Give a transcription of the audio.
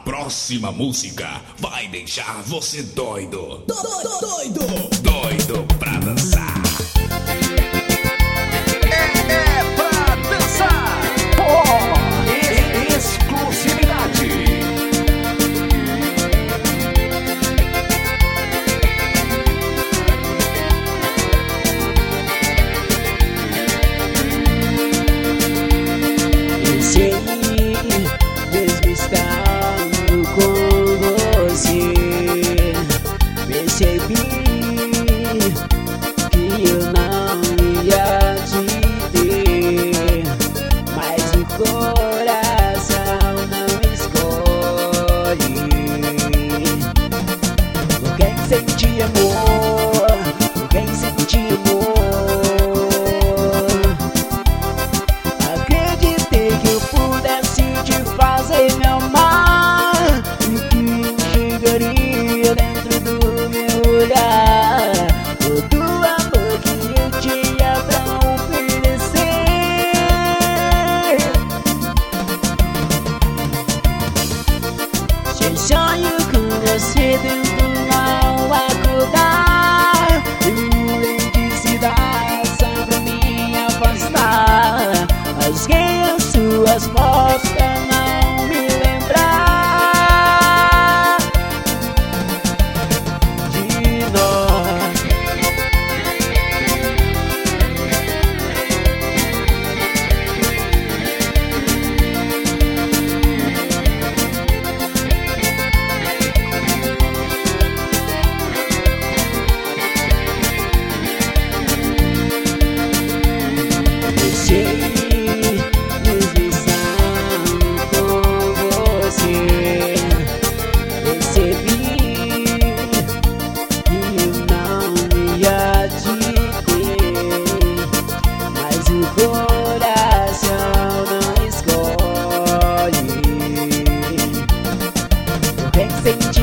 próxima música vai deixar você doido. Doido! Doido pra dançar. É pra dançar. Oh, exclusividade. Pensei mesmo estando com você, percebi que eu não ia te ter, mas o coração não escolhe. Por quem sente amor, por quem sente amor, acreditei que eu pudesse te fazer me amar e que enxergaria dentro do meu olhar todo o amor que eu tinha pra oferecer. Se sonho com você dentro ao acordar, eletricidade só pra me afastar. Rasguei as suas fotos pra não me lembrar de nós. Deixei coração não escolhe. Por quem sente